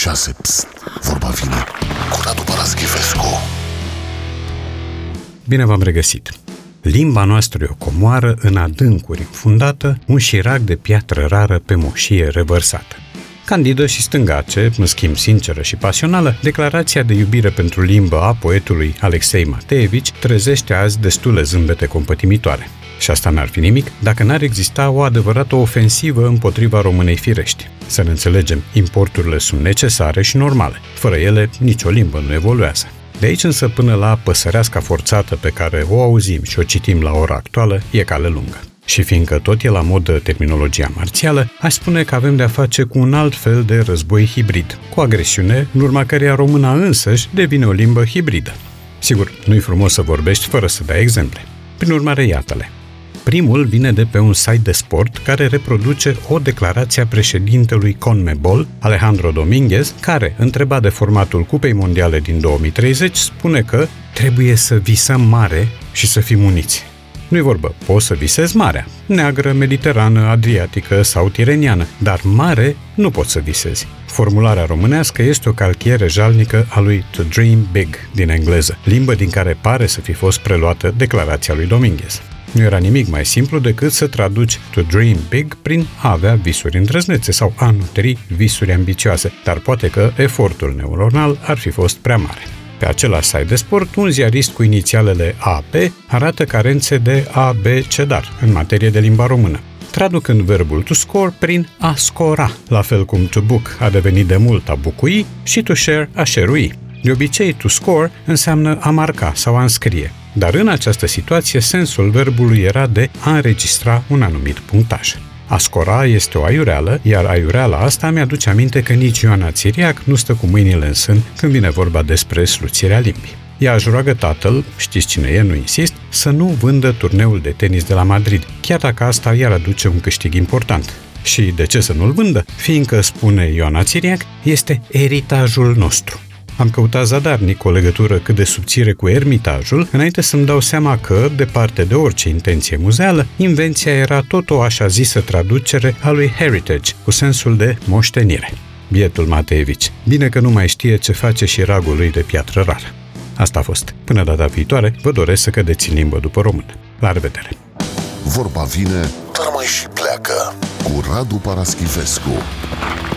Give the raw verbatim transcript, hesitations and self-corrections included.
șase. Psst, vorba vine cu Radu Paraschivescu. Bine v-am regăsit! Limba noastră e o comoară în adâncuri infundată, un șirac de piatră rară pe moșie revărsată. Candidă și stângace, în schimb sinceră și pasională, declarația de iubire pentru limbă a poetului Alexei Mateevici trezește azi destule zâmbete compătimitoare. Și asta n-ar fi nimic dacă n-ar exista o adevărată ofensivă împotriva românei firești. Să ne înțelegem, importurile sunt necesare și normale. Fără ele, nicio limbă nu evoluează. De aici însă până la păsăreasca forțată pe care o auzim și o citim la ora actuală, e cale lungă. Și fiindcă tot e la modă terminologia marțială, aș spune că avem de-a face cu un alt fel de război hibrid, cu agresiune, în urma căreia româna însăși devine o limbă hibridă. Sigur, nu-i frumos să vorbești fără să dai exemple. Prin urmare, iată-le. Primul vine de pe un site de sport care reproduce o declarație a președintelui CONMEBOL, Alejandro Domínguez, care, întrebat de formatul Cupei Mondiale din două mii treizeci, spune că trebuie să visăm mare și să fim uniți. Nu-i vorbă, poți să visezi marea, neagră, mediterană, adriatică sau tireniană, dar mare nu poți să visezi. Formularea românească este o calchiere jalnică a lui To Dream Big din engleză, limbă din care pare să fi fost preluată declarația lui Domínguez. Nu era nimic mai simplu decât să traduci To Dream Big prin a avea visuri îndrăznețe sau a nutri visuri ambițioase, dar poate că efortul neuronal ar fi fost prea mare. Pe același site de sport, un ziarist cu inițialele A P arată carențe de A B C-dar în materie de limba română, traducând verbul to score prin a scora, la fel cum to book a devenit de mult a bucui și to share a share-ui. De obicei, to score înseamnă a marca sau a înscrie, dar în această situație sensul verbului era de a înregistra un anumit punctaj. A scora este o aiureală, iar aiureala asta mi-aduce aminte că nici Ioana Țiriac nu stă cu mâinile în sân când vine vorba despre sluțirea limbii. Ea își roagă tatăl, știți cine e, nu insist, să nu vândă turneul de tenis de la Madrid, chiar dacă asta i-ar aduce un câștig important. Și de ce să nu-l vândă? Fiindcă, spune Ioana Țiriac, este eritajul nostru. Am căutat zadarnic o legătură cât de subțire cu Ermitajul, înainte să-mi dau seama că, departe de orice intenție muzeală, invenția era tot o așa zisă traducere a lui heritage, cu sensul de moștenire. Bietul Mateevici, bine că nu mai știe ce face și ragul lui de piatră rară. Asta a fost. Până data viitoare, vă doresc să cădeți în limbă după română. La revedere! Vorba vine, dar mai și pleacă cu Radu Paraschivescu.